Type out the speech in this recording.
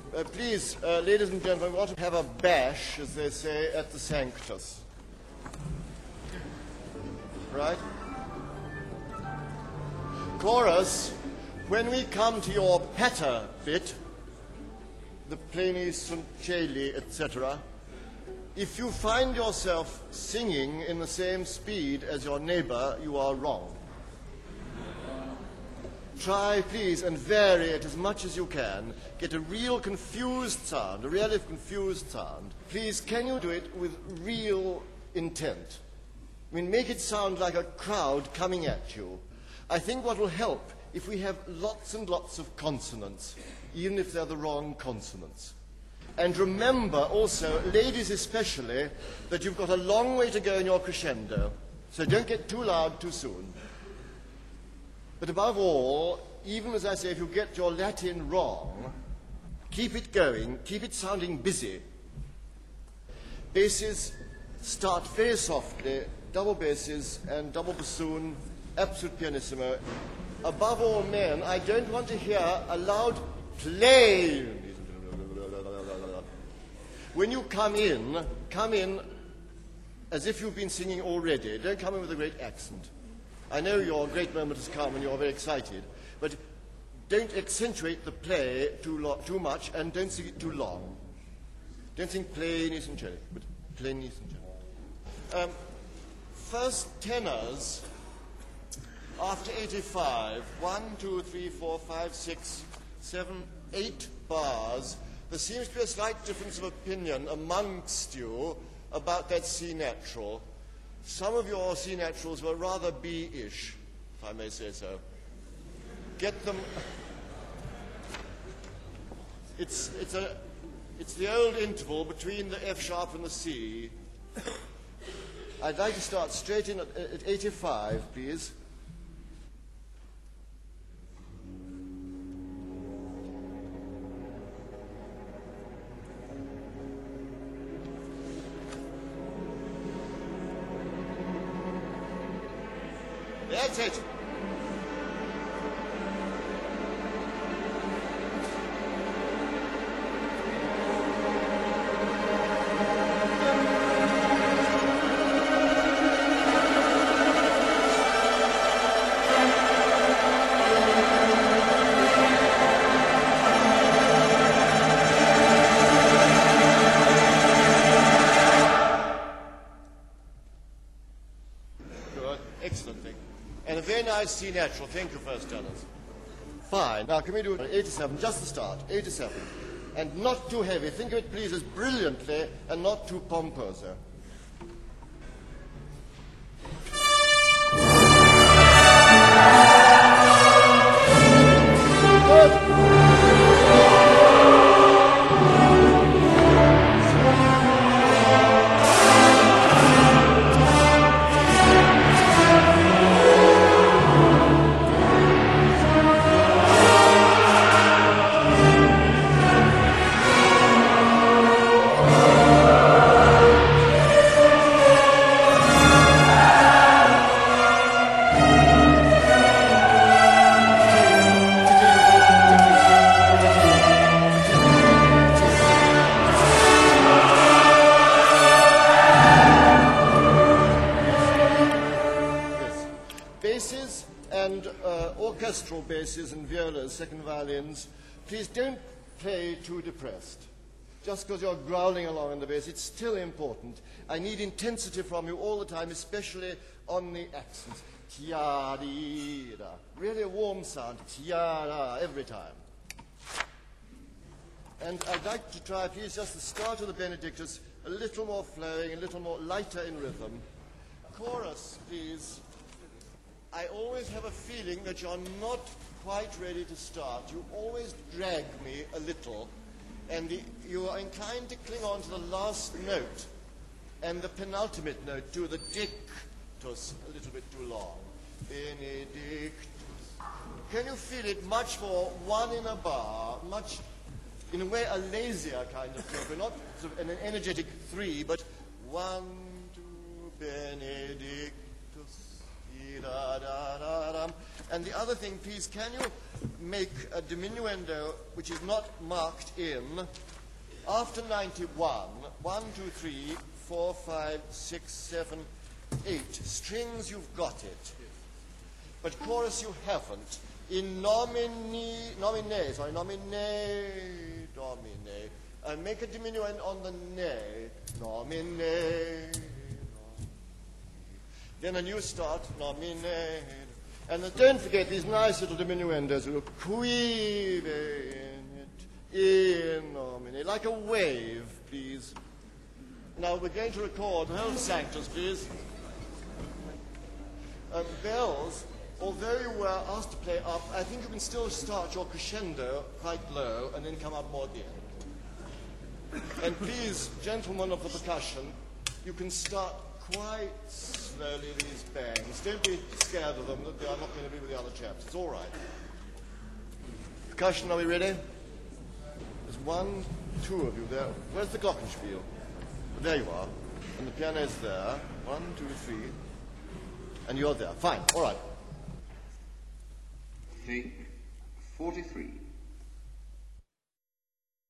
Please, ladies and gentlemen, we want to have a bash, as they say, at the Sanctus. Right? Chorus, when we come to your patter bit, the pleni sunt celi, etc., if you find yourself singing in the same speed as your neighbor, you are wrong. Try, please, and vary it as much as you can. Get a real confused sound, a really confused sound. Please, can you do it with real intent? I mean, make it sound like a crowd coming at you. I think what will help if we have lots and lots of consonants, even if they're the wrong consonants. And remember also, ladies especially, that you've got a long way to go in your crescendo, so don't get too loud too soon. But above all, even as I say, if you get your Latin wrong, keep it going, keep it sounding busy. Basses start very softly, double basses and double bassoon, absolute pianissimo. Above all, men, I don't want to hear a loud play. When you come in as if you've been singing already. Don't come in with a great accent. I know your great moment has come and you're very excited, but don't accentuate the play too much and don't sing it too long. Don't sing plainis and celli, but plainis and celli. First tenors after 85, 1, 2, 3, 4, 5, 6, 7, 8 bars, there seems to be a slight difference of opinion amongst you about that C natural. Some of your C naturals were rather B-ish, if I may say so. Get them. It's the old interval between the F sharp and the C. I'd like to start straight in at 85, please. That's it. Good. Excellent thing. And a very nice C natural. Thank you, first tenors. Fine. Now, can we do 87, just the start, 87. And not too heavy. Think of it, please, as brilliantly and not too pomposo. Basses and orchestral basses and violas, second violins, please don't play too depressed. Just because you're growling along on the bass, it's still important. I need intensity from you all the time, especially on the accents. Tia-dee-da. Really a warm sound. Tia-da, every time. And I'd like to try, please, just the start of the Benedictus, a little more flowing, a little more lighter in rhythm. Chorus, please. I always have a feeling that you're not quite ready to start. You always drag me a little, and you are inclined to cling on to the last note and the penultimate note too, the dictus, a little bit too long. Benedictus. Can you feel it much more one in a bar, much, in a way, a lazier kind of tempo, not sort of an energetic 3, but 1, 2, Benedictus. Da, da, da, da. And the other thing, please, can you make a diminuendo which is not marked in after 91, 1, 2, 3, 4, 5, 6, 7, 8 strings, you've got it. But chorus you haven't. In nomine, and make a diminuendo on the ne, nomine. Then a new start, nomine. And then don't forget these nice little diminuendos. Quive in nomine, like a wave, please. Now we're going to record the whole Sanctus, please. Bells, although you were asked to play up, I think you can still start your crescendo quite low and then come up more at the end. And please, gentlemen of the percussion, you can start quite slowly these bangs. Don't be scared of them, that they are not going to be with the other chaps. It's all right. Percussion, are we ready? There's 1, 2 of you there. Where's the glockenspiel? There you are. And the piano is there. 1, 2, 3. And you're there. Fine. All right. Take 43.